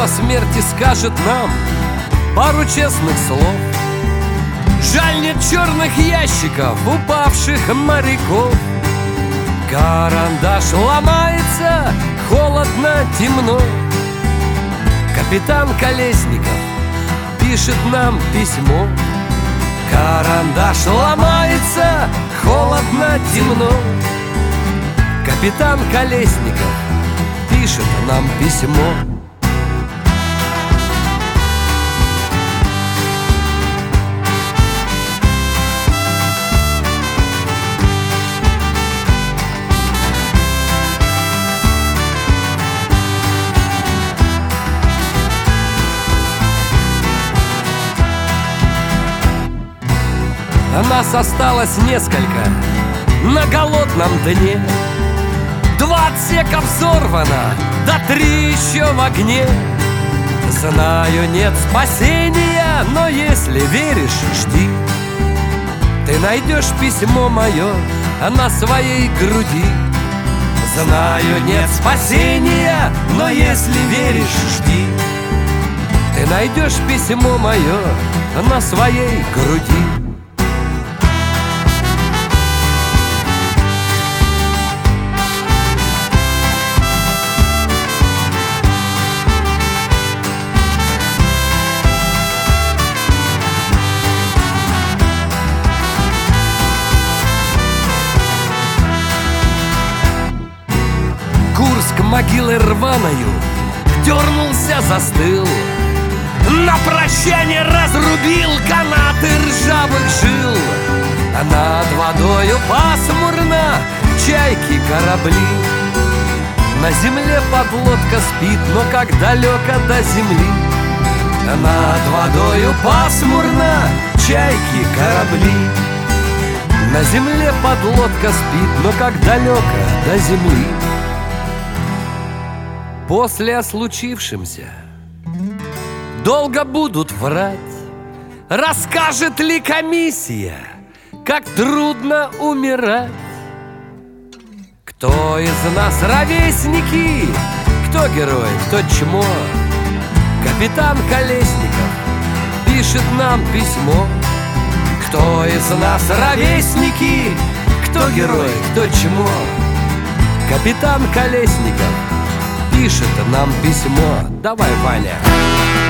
смерти скажет нам пару честных слов. Жаль, нет черных ящиков упавших моряков. Карандаш ломается, холодно, темно. Капитан Колесников пишет нам письмо. Карандаш ломается, холодно, темно. Капитан Колесников пишет нам письмо. Нас осталось несколько на голодном дне. 2 отсека взорвано, да 3 еще в огне. Знаю, нет спасения, но если веришь, жди. Ты найдешь письмо мое на своей груди. Знаю, нет спасения, но если веришь, жди. Ты найдешь письмо мое на своей груди. Могилой рваною дернулся, застыл. На прощание разрубил канаты ржавых жил. А над водою пасмурно чайки, корабли. На земле подлодка спит, но как далеко до земли. А над водою пасмурно чайки, корабли. На земле подлодка спит, но как далеко до земли. После о случившемся долго будут врать. Расскажет ли комиссия, как трудно умирать? Кто из нас ровесники, кто герой, кто чмо? Капитан Колесников пишет нам письмо. Кто из нас ровесники, кто герой, кто чмо? Капитан Колесников пишет нам письмо. Давай, Ваня.